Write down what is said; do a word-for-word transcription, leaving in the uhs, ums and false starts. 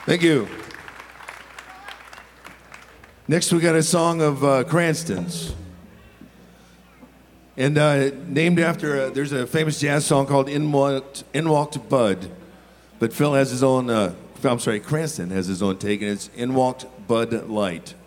Thank you. Next, we got a song of uh, Cranston's. And uh, named after, uh, there's a famous jazz song called In Walked, In Walked Bud. But Phil has his own, uh, I'm sorry, Cranston has his own take, and it's In Walked Bud Light.